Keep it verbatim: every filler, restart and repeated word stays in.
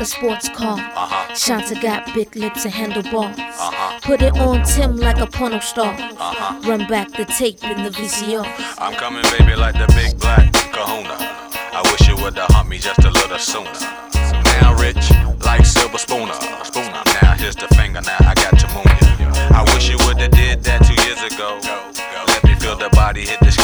a sports car. Uh-huh. Shanta got big lips and handlebars. Uh-huh. Put it on Tim like a porno star. Uh-huh. Run back the tape in the V C R. I'm coming, baby, like the big black kahuna. I wish you would've humped me just a little sooner. Now rich, like silver spooner. Spooner. Now here's the finger, now I got to moon. I wish you would've did that two years ago. Let me feel the body hit the